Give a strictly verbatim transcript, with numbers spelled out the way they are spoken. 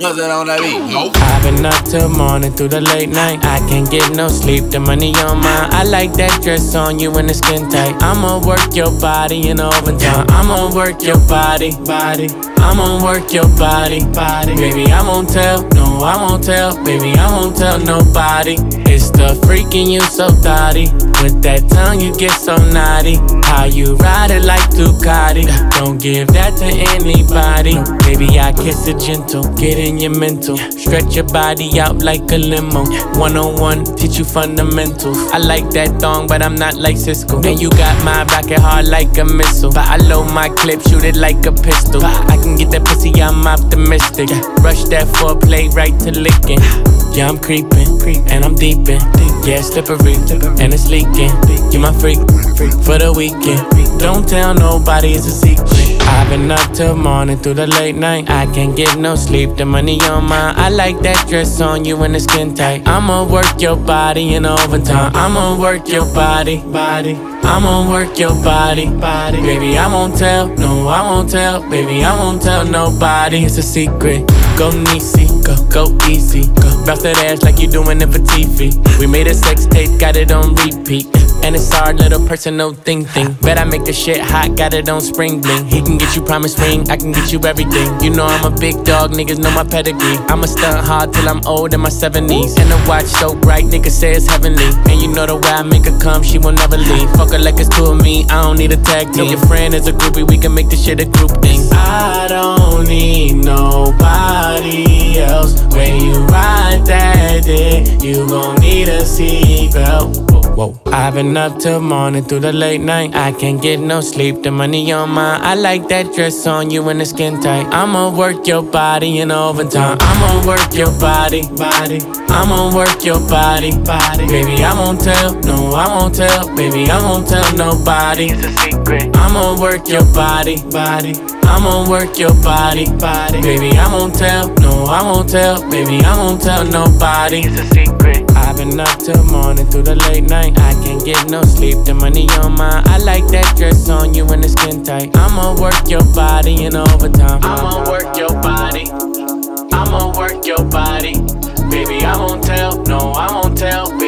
Nothing on that beat. Nope. I've been up till morning through the late night. I can't get no sleep, the money on mine. I like that dress on you and the skin tight. I'ma work your body in overtime. I'ma work your body, body. I'ma work your body, body. Baby, I won't tell, no, I won't tell. Baby, I won't tell nobody. It's the freaking you so thotty. With that tongue you get so naughty. How you ride it like Ducati. Don't give that to anybody. Baby, I kiss it gentle, get in your mental. Stretch your body out like a limo. One on one, teach you fundamentals. I like that thong, but I'm not like Cisco. And you got my rocket hard like a missile. But I load my clip, shoot it like a pistol. I can get that pussy, I'm optimistic. Rush that foreplay right to licking. Yeah, I'm creeping, and I'm deep in. Yeah, it's slippery, and it's leaking. You my freak, for the weekend. Don't tell nobody, it's a secret. I've been up till morning through the late night. I can't get no sleep, the money on mine. I like that dress on you and the skin tight. I'ma work your body in overtime. I'ma work your body, body. I'ma work your body, body. Baby, I won't tell, no, I won't tell. Baby, I won't tell nobody, it's a secret. Go Niecy, go, go easy. Go bounce that ass like you doing it for T V. We made a sex tape, got it on repeat. And it's our little personal thing thing. Bet I make the shit hot, got it on spring bling. He can get you promise ring, I can get you everything. You know I'm a big dog, niggas know my pedigree. I'ma stunt hard till I'm old in my seventies. And the watch so bright, niggas say it's heavenly. And you know the way I make her come, she will never leave. Fuck her like it's two of me, I don't need a tag team. Your friend is a groupie, we can make this shit a group thing. I don't need nobody else. When you ride that dick, you gon' need a seatbelt. Whoa. I've been up till morning through the late night. I can't get no sleep, the money on mine. I like that dress on you and the skin tight. I'ma work your body in overtime. I'ma work your body, body. I'ma work your body, body. Baby, I won't tell, no, I won't tell. Baby, I won't tell nobody, it's a secret. I'ma work your body, body. I'ma work your body, body. Baby, I won't tell, no, I won't tell. Baby, I won't tell nobody, it's a secret. I've been up till morning through the late night. I can't get no sleep, the money on mine. I like that dress on you and the skin tight. I'ma work your body in overtime. I'ma work your body. I'ma work your body. Baby, I won't tell, no, I won't tell.